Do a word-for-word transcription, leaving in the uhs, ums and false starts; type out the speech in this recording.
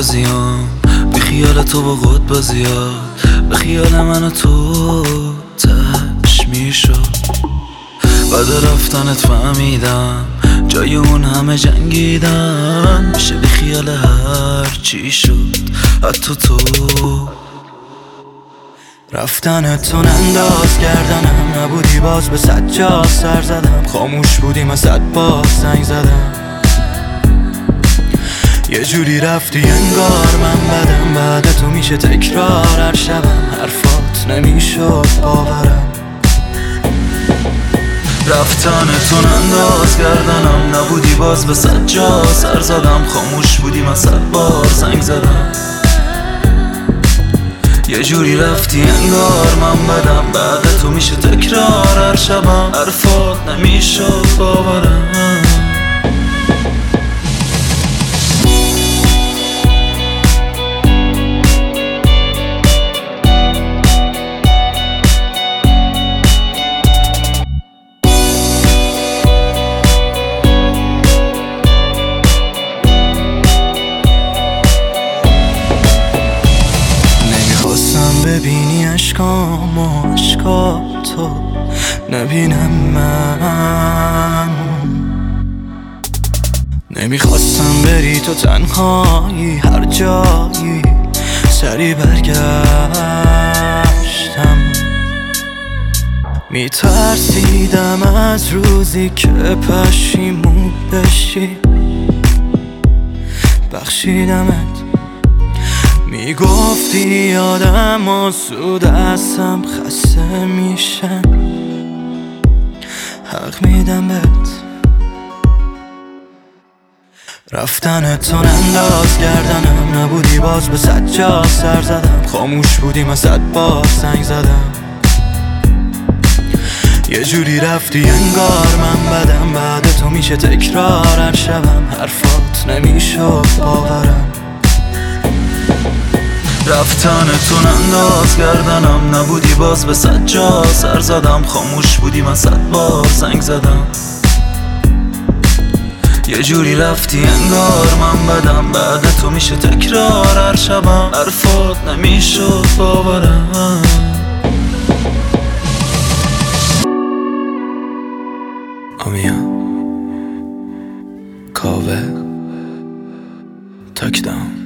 بازیام، بی خیال تو با خود بازیات، به خیال من و تو تش میشد. بعد رفتنت فهمیدم جای اون همه جنگیدن میشه بی خیال هر چی شد، حتی تو. رفتن تو انداز کردنم، نبودی باز به صد جا سر زدم، خاموش بودی من صد بار زنگ زدم. یه جوری رفتی انگار من بدم، بعد تو میشه تکرار هر شبم، حرفات نمیشد باورم. رفتن تو انداز کردنم، نبودی باز به صد جا سر زدم، خاموش بودی من صد بار زنگ زدم. یه جوری رفتی انگار من بدم، بعد تو میشه تکرار هر شبم، حرفات نمیشد باورم. ببینی عشقام و عشقاتو نبینم من، نمیخواستم بری تو تنهایی هر جایی، سری برگشتم. میترسیدم از روزی که پشیمون بشی، بخشیدمت. میگفتی آدم آسود هستم، خسته میشن، حق میدم بهت. رفتن تو انداز کردنم، نبودی باز به صد جا سر زدم، خاموش بودی من صد بار زنگ زدم. یه جوری رفتی انگار من بدم، بعد تو میشه تکرار هر شبم، حرفات نمیشد باورم. رفتن تو انداز کردنم، نبودی باز به صد جا سر زدم، خاموش بودی من صد بار زنگ زدم. یه جوری رفتی انگار من بدم، بعد تو میشه تکرار هر شبم، حرفات نمیشد باورم. آمیا کاوه تاکداون.